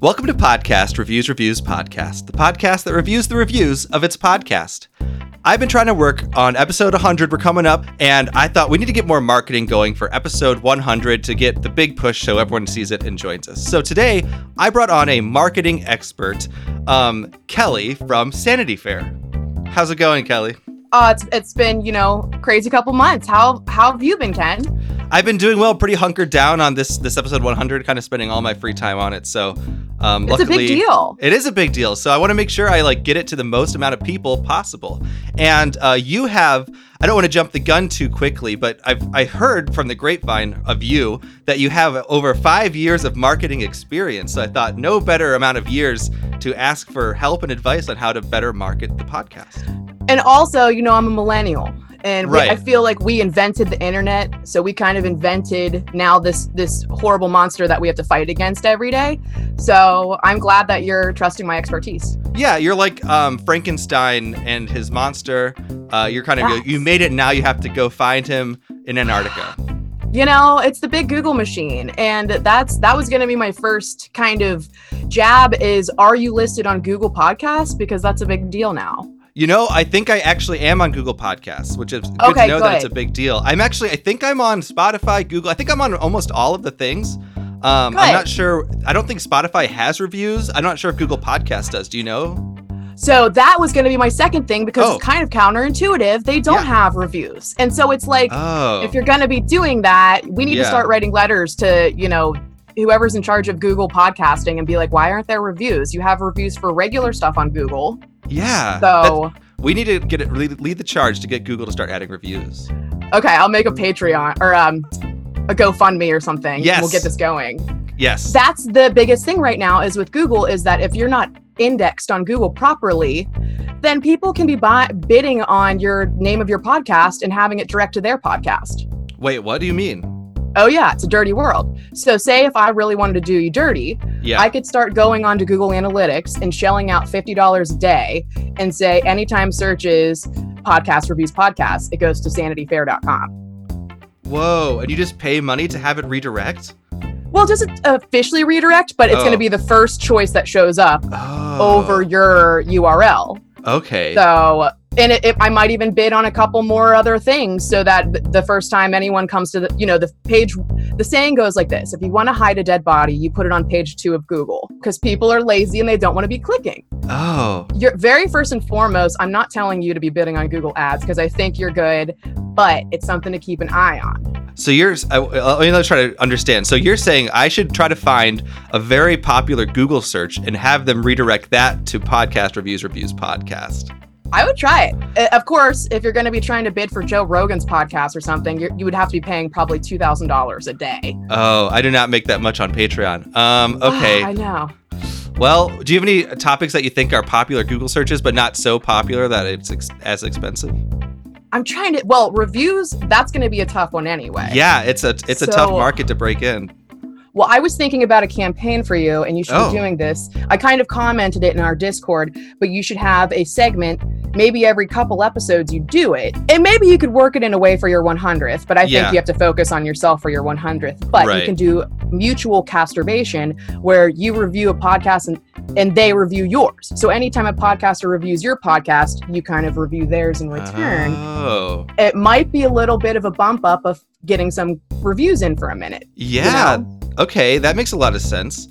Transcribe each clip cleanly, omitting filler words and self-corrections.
Welcome to Podcast Reviews Podcast, the podcast that reviews the reviews of its podcast. I've been trying to work on episode 100. We're coming up, and I thought we need to get more marketing going for episode 100 to get the big push so everyone sees it and joins us. So today, I brought on a marketing expert, Kelly from Sanity Fair. How's it going, Kelly? It's been, crazy couple months. How have you been, Ken? I've been doing well, pretty hunkered down on this episode 100, kind of spending all my free time on it. So it's luckily, a big deal. It is a big deal. So I want to make sure I get it to the most amount of people possible. And you have, I don't want to jump the gun too quickly, but I heard from the grapevine of you that you have over 5 years of marketing experience. So I thought no better amount of years to ask for help and advice on how to better market the podcast. And also, I'm a millennial. And right. I feel like we invented the internet, so we kind of invented now this horrible monster that we have to fight against every day. So I'm glad that you're trusting my expertise. Yeah, you're like Frankenstein and his monster. You're kind of you made it. Now you have to go find him in Antarctica. It's the big Google machine, and that was going to be my first kind of jab. Is, are you listed on Google Podcasts? Because that's a big deal now. I think I actually am on Google Podcasts, which is good to know that it's a big deal. I think I'm on Spotify, Google. I think I'm on almost all of the things. I'm not sure. I don't think Spotify has reviews. I'm not sure if Google Podcasts does. Do you know? So that was going to be my second thing, because it's kind of counterintuitive. They don't have reviews. And so it's like, if you're going to be doing that, we need to start writing letters to, whoever's in charge of Google podcasting and be like, why aren't there reviews? You have reviews for regular stuff on Google. Yeah. So we need to lead the charge to get Google to start adding reviews. Okay, I'll make a Patreon or a GoFundMe or something. Yes. We'll get this going. Yes. That's the biggest thing right now is with Google, is that if you're not indexed on Google properly, then people can be bidding on your name of your podcast and having it direct to their podcast. Wait, what do you mean? Oh yeah, it's a dirty world. So say if I really wanted to do you dirty, I could start going on to Google Analytics and shelling out $50 a day and say, anytime searches Podcast Reviews Podcast, it goes to sanityfair.com. Whoa, and you just pay money to have it redirect? Well, it doesn't officially redirect, but it's going to be the first choice that shows up over your URL. Okay. So, and I might even bid on a couple more other things so that the first time anyone comes to the page, the saying goes like this: if you want to hide a dead body, you put it on page 2 of Google, because people are lazy and they don't want to be clicking. Oh. You're very first and foremost, I'm not telling you to be bidding on Google ads, because I think you're good, but it's something to keep an eye on. So let's try to understand. So you're saying I should try to find a very popular Google search and have them redirect that to Podcast Reviews Podcast. I would try it. Of course, if you're going to be trying to bid for Joe Rogan's podcast or something, you would have to be paying probably $2,000 a day. Oh, I do not make that much on Patreon. Okay. I know. Well, do you have any topics that you think are popular Google searches, but not so popular that it's as expensive? I'm trying to, reviews, that's going to be a tough one anyway. Yeah, it's a tough market to break in. Well, I was thinking about a campaign for you, and you should be doing this. I kind of commented it in our Discord, but you should have a segment, maybe every couple episodes you do it. And maybe you could work it in a way for your 100th, but I think you have to focus on yourself for your 100th. But you can do mutual casturbation, where you review a podcast and they review yours. So anytime a podcaster reviews your podcast, you kind of review theirs in return. Oh. It might be a little bit of a bump up of getting some reviews in for a minute. Yeah. Okay, that makes a lot of sense.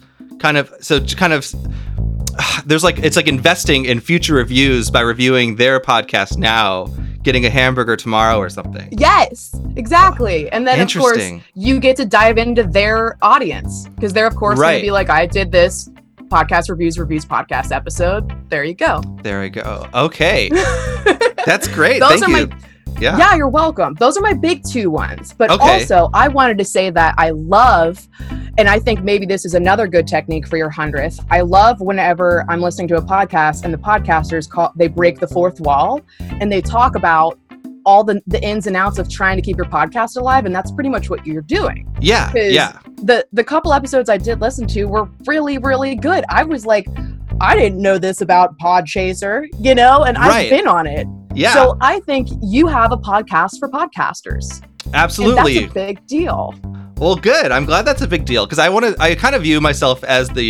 It's like investing in future reviews by reviewing their podcast now, getting a hamburger tomorrow or something. Yes, exactly. And then, of course, you get to dive into their audience, because they're, of course, going to be like, I did this Podcast Reviews Podcast episode. There you go. Okay. That's great. Thank you. Yeah, you're welcome. Those are my big 2 ones. But also, I wanted to say that I love, and I think maybe this is another good technique for your 100th. I love whenever I'm listening to a podcast and the podcasters they break the fourth wall and they talk about all the ins and outs of trying to keep your podcast alive. And that's pretty much what you're doing. Yeah. The couple episodes I did listen to were really, really good. I was like, I didn't know this about Podchaser, and I've been on it. Yeah. So I think you have a podcast for podcasters. Absolutely. And that's a big deal. Well, good. I'm glad that's a big deal, because I kind of view myself as the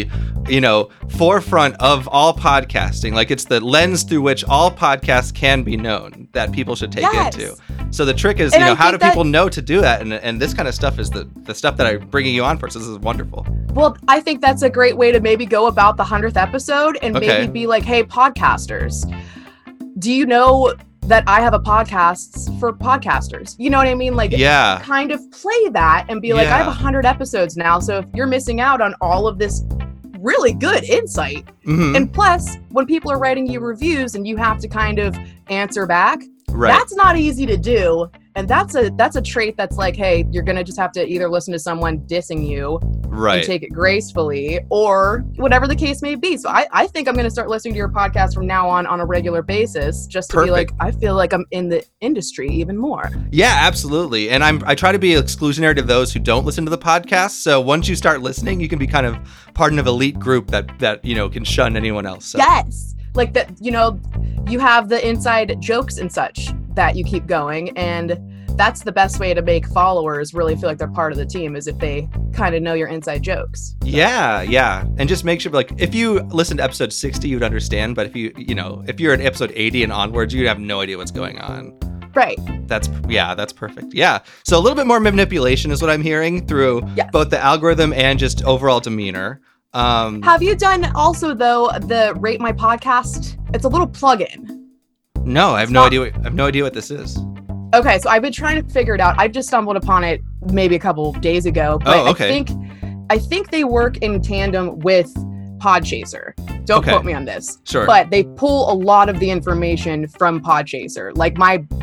forefront of all podcasting. Like, it's the lens through which all podcasts can be known that people should take into. So the trick is, how do people know to do that? And this kind of stuff is the stuff that I'm bringing you on for. So this is wonderful. Well, I think that's a great way to maybe go about the 100th episode and maybe be like, hey, podcasters, do you know that I have a podcast for podcasters? You know what I mean? Like, kind of play that and be like, I have 100 episodes now. So if you're missing out on all of this really good insight, and plus when people are writing you reviews and you have to kind of answer back, that's not easy to do. And that's a trait that's like, hey, you're going to just have to either listen to someone dissing you and take it gracefully, or whatever the case may be. So I think I'm going to start listening to your podcast from now on a regular basis, just to be like, I feel like I'm in the industry even more. Yeah, absolutely. And I try to be exclusionary to those who don't listen to the podcast. So once you start listening, you can be kind of part of an elite group that can shun anyone else. So. Yes. Like that, you have the inside jokes and such that you keep going, and that's the best way to make followers really feel like they're part of the team, is if they kind of know your inside jokes. So. Yeah. And just make sure, like, if you listen to episode 60, you'd understand, but if if you're at episode 80 and onwards, you'd have no idea what's going on. Right. That's perfect. Yeah. So a little bit more manipulation is what I'm hearing through both the algorithm and just overall demeanor. Have you done also, though, the Rate My Podcast? It's a little plugin. No, I have no idea what this is. Okay, so I've been trying to figure it out. I just stumbled upon it maybe a couple of days ago. But I think they work in tandem with Podchaser. Don't quote me on this. Sure. But they pull a lot of the information from Podchaser. Like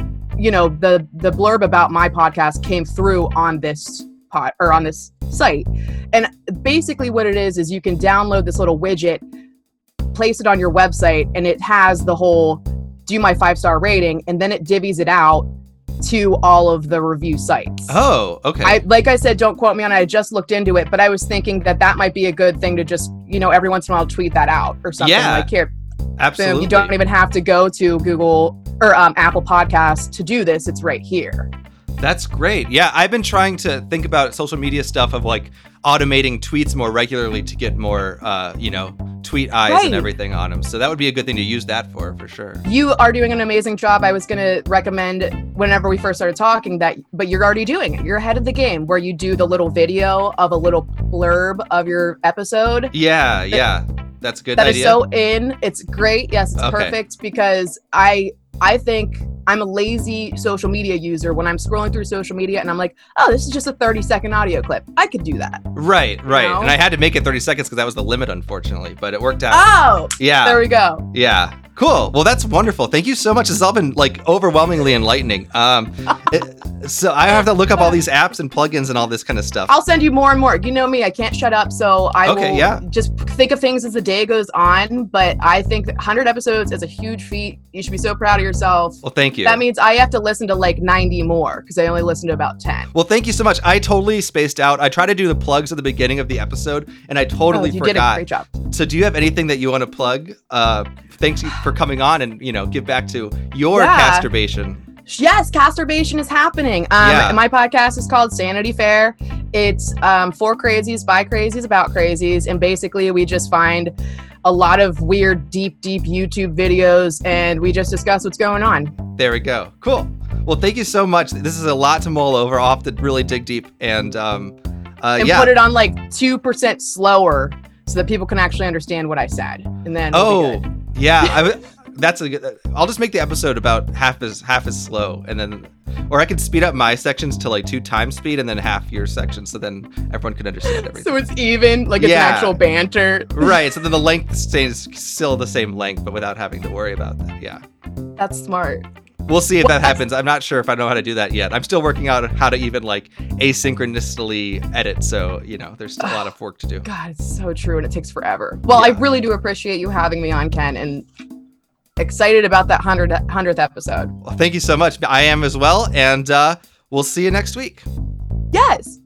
the blurb about my podcast came through on this on this site. And basically what it is you can download this little widget, place it on your website, and it has the whole do my 5-star rating, and then it divvies it out to all of the review sites. Oh, okay. Like I said, don't quote me on it. I just looked into it, but I was thinking that might be a good thing to just, every once in a while tweet that out or something. Yeah, like here. Absolutely. Boom, you don't even have to go to Google or Apple Podcasts to do this. It's right here. That's great. Yeah, I've been trying to think about social media stuff of like automating tweets more regularly to get more, tweet eyes and everything on them. So that would be a good thing to use that for sure. You are doing an amazing job. I was going to recommend whenever we first started talking but you're already doing it. You're ahead of the game where you do the little video of a little blurb of your episode. Yeah. That's a good idea. That is so in. It's great. Yes, it's perfect because I think I'm a lazy social media user when I'm scrolling through social media and I'm like, oh, this is just a 30-second audio clip. I could do that. Right. And I had to make it 30 seconds because that was the limit, unfortunately, but it worked out. Oh, yeah. There we go. Yeah. Cool. Well, that's wonderful. Thank you so much. This has all been like overwhelmingly enlightening. So I have to look up all these apps and plugins and all this kind of stuff. I'll send you more and more. You know me, I can't shut up. So I will just think of things as the day goes on. But I think 100 episodes is a huge feat. You should be so proud of yourself. Well, thank you. That means I have to listen to like 90 more because I only listened to about 10. Well, thank you so much. I totally spaced out. I tried to do the plugs at the beginning of the episode and I totally forgot. You did a great job. So do you have anything that you want to plug? Thanks for coming on and, give back to your casturbation. Yes, casturbation is happening. My podcast is called Sanity Fair. It's for crazies, by crazies, about crazies. And basically we just find a lot of weird, deep YouTube videos and we just discuss what's going on. There we go. Cool. Well, thank you so much. This is a lot to mull over. I'll have to really dig deep and put it on like 2% slower so that people can actually understand what I said. And then that's I'll just make the episode about half as slow, and then, or I could speed up my sections to like 2 times speed, and then half your sections, so then everyone can understand everything. So it's even, like it's actual banter. Right. So then the length stays still the same length, but without having to worry about that. Yeah. That's smart. We'll see if that happens. I'm not sure if I know how to do that yet. I'm still working out how to even like asynchronously edit. So, there's still a lot of work to do. God, it's so true. And it takes forever. Well, I really do appreciate you having me on, Ken, and excited about that 100th episode. Well, thank you so much. I am as well. And we'll see you next week. Yes.